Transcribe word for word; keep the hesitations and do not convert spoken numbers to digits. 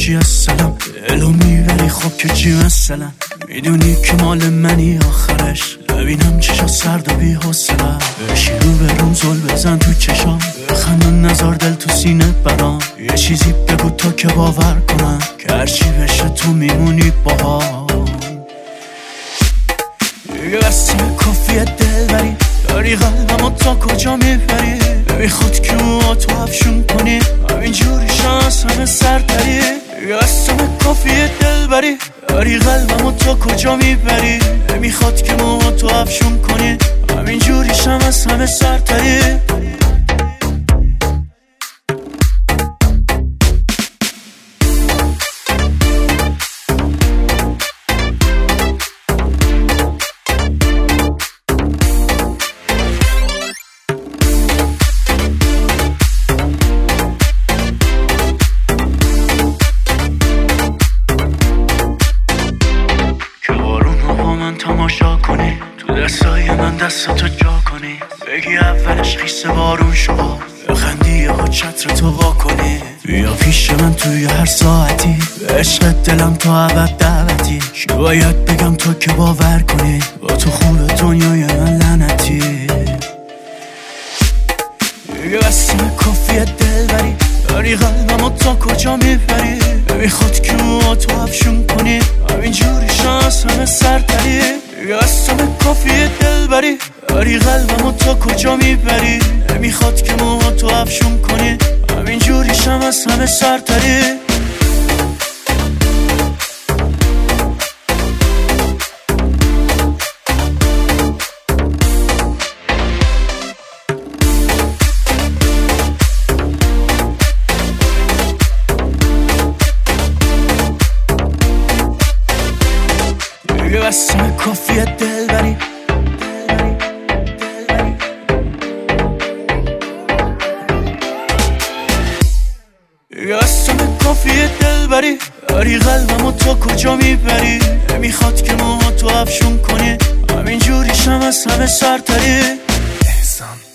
چی هستم دلو میبری خب که چی مثلا میدونی که مال منی آخرش ببینم چشا سرد و بی حوصله بشی رو بروم زل بزن تو چشام بخندون نزار دل تو سینه برام یه چیزی بگو تا که باور کنم که هرچی بشه تو میمونی باها یه بسته کافیه دل بری داری قلبمو تا کجا میبری میخواد که مو تو افشون کنی همینجوری شانس همه سر تری یه بسته کافیه دل بری داری قلبمو تا کجا میبری میخواد که مو تو افشون کنی همینجوری شانس همه سر تری تماشا کنی تو دستای من دستاتو جا کنی بگی اولش خیسه بارون شما بخندی ها چتر تو وا کنی بیا پیش من توی هر ساعتی به عشق دلم تا ابد دعوتی چی باید بگم تا که باور کنی با تو خوب دنیای من لعنتی یه بسته کافیه دل بری داری قلبمو تا کجا میبری میخواد که مو تو افشون کنی همینجوری شانس همه سر تری یه بسته کافیه دل بری داری قلبمو تا کجا میبری میخواد که مو تو افشون کنی همینجوری شانس همه سر تری یه بسته کافیه دل بری یه بسته کافیه دل بری داری قلبمو تا کجا میبری میخواد که مو تو افشون کنی همینجوری شم از همه سر تری احسان